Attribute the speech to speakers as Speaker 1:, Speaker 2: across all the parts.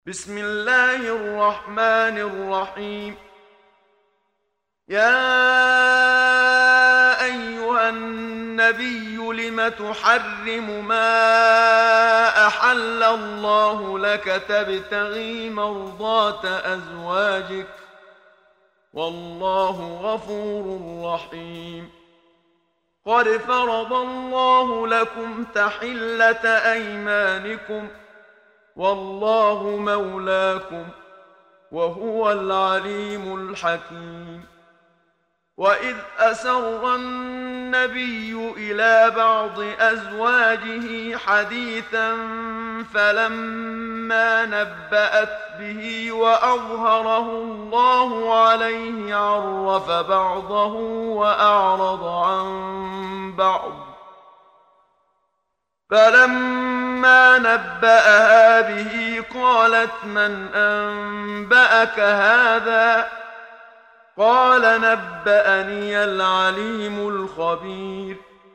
Speaker 1: بسم الله الرحمن الرحيم. يا أيها النبي لم تحرم ما أحل الله لك تبتغي مرضات أزواجك والله غفور رحيم. قد فرض الله لكم تحلة أيمانكم والله مولاكم وهو العليم الحكيم. وإذ أسر النبي إلى بعض أزواجه حديثا فلما نبأت به وأظهره الله عليه عرف بعضه وأعرض عن بعض، فلما نبأها به قالت من أنبأك هذا؟ قال نبأني العليم الخبير.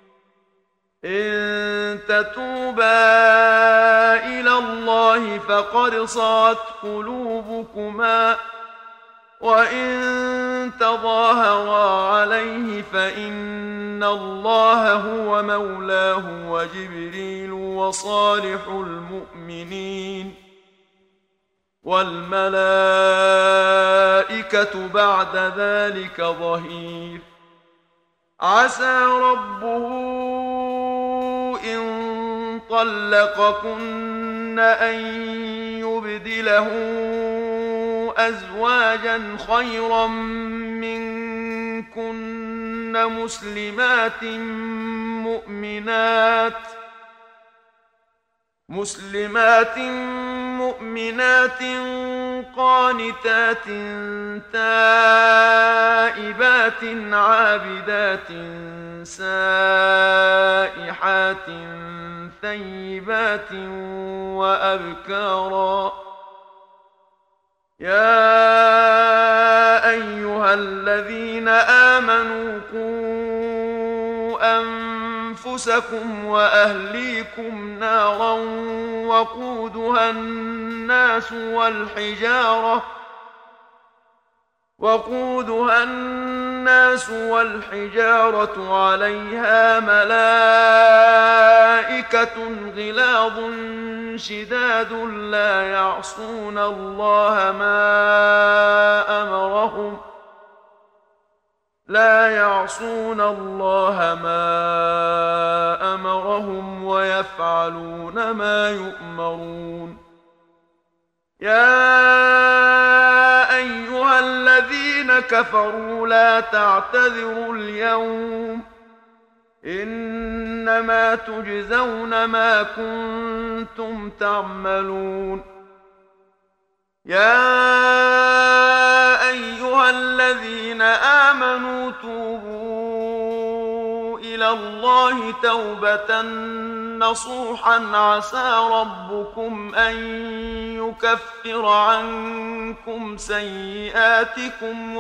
Speaker 1: إن تتوبا إلى الله فقد صغت قلوبكما وإن تظاهرا عليه فإن الله هو مولاه وجبريل وصالح المؤمنين والملائكة بعد ذلك ظهير. عسى ربه إن طلقكن أن يبدله أزواجا خيرا منكن مسلمات مؤمنات قانتات تائبات عابدات سائحات ثيبات وأبكارا. يا أيها الذين آمنوا قوا أنفسكم وأهليكم نارا وقودها الناس والحجارة عليها ملائكة غلاظ شداد لا يعصون الله ما أمرهم ويفعلون ما يؤمرون. يا أيها الذين كفروا لا تعتذروا اليوم إنما تجزون ما كنتم تعملون. يا أيها الذين آمنوا توبوا إلى الله توبة نصوحا عسى ربكم أن يكفر عنكم سيئاتكم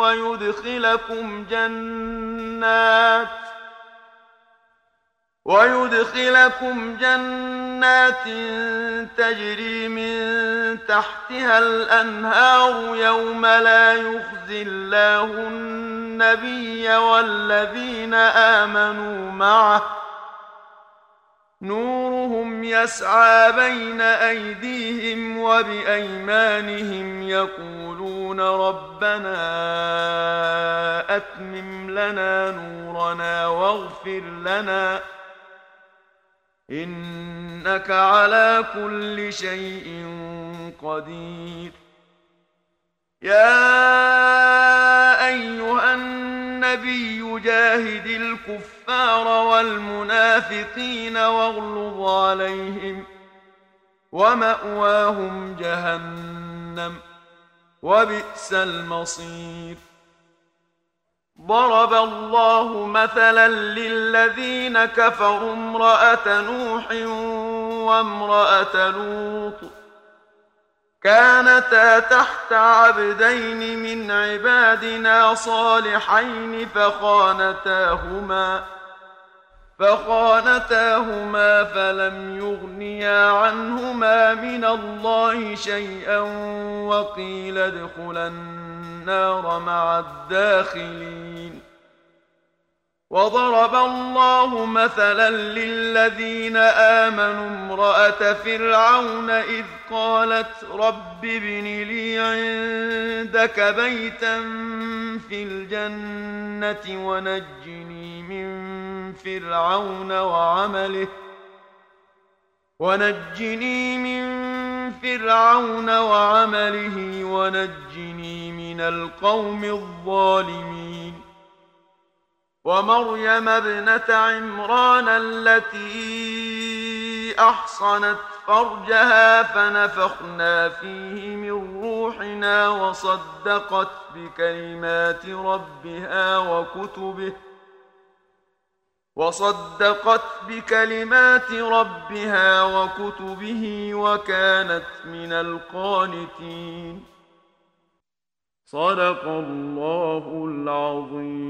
Speaker 1: ويدخلكم جنات تجري من تحتها الأنهار يوم لا يخزي الله النبي والذين آمنوا معه نورهم يسعى بين أيديهم وبأيمانهم يقولون ربنا أتمم لنا نورنا واغفر لنا إنك على كل شيء قدير. يا أيها النبي جاهد الكفار والمنافقين واغلظ عليهم ومأواهم جهنم وبئس المصير. ضرب الله مثلا للذين كفروا امرأة نوح وامرأة لوط كانتا تحت عبدين من عبادنا صالحين فخانتاهما فلم يغنيا عنهما من الله شيئا وقيل ادخلا النار مع الداخلين. وضرب الله مثلا للذين آمنوا امرأة فرعون إذ قالت رب ابن لي عندك بيتا في الجنة ونجني من فرعون وعمله ونجني من القوم الظالمين. ومريم ابنة عمران التي أحصنت فرجها فنفخنا فيه من روحنا وصدقت بكلمات ربها وكتبه وكانت من القانتين. صدق الله العظيم.